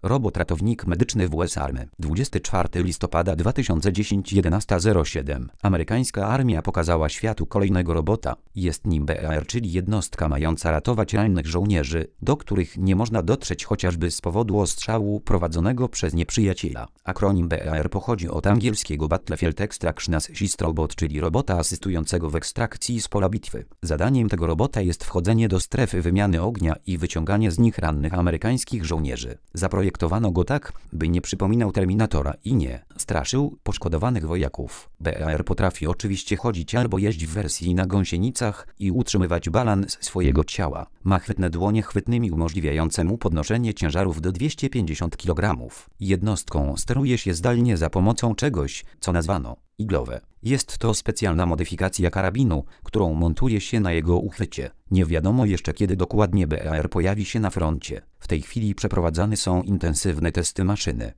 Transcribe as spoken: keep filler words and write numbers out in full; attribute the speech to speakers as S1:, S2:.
S1: Robot ratownik medyczny W S Army. dwudziestego czwartego listopada dwa tysiące dziesiątego jedenasta zero siedem. Amerykańska armia pokazała światu kolejnego robota. Jest nim B A R, czyli jednostka mająca ratować rannych żołnierzy, do których nie można dotrzeć chociażby z powodu ostrzału prowadzonego przez nieprzyjaciela. Akronim B A R pochodzi od angielskiego Battlefield Extraction Assist Robot, czyli robota asystującego w ekstrakcji z pola bitwy. Zadaniem tego robota jest wchodzenie do strefy wymiany ognia i wyciąganie z nich rannych amerykańskich żołnierzy. Zaprojektowano go tak, by nie przypominał Terminatora i nie straszył poszkodowanych wojaków. B A R potrafi oczywiście chodzić albo jeździć w wersji na gąsienicach i utrzymywać balans swojego ciała. Ma chwytne dłonie chwytnymi umożliwiające mu podnoszenie ciężarów do dwieście pięćdziesiąt kilogramów. Jednostką steruje się zdalnie za pomocą czegoś, co nazwano iglowe. Jest to specjalna modyfikacja karabinu, którą montuje się na jego uchwycie. Nie wiadomo jeszcze, kiedy dokładnie B A R pojawi się na froncie. W tej chwili przeprowadzane są intensywne testy maszyny.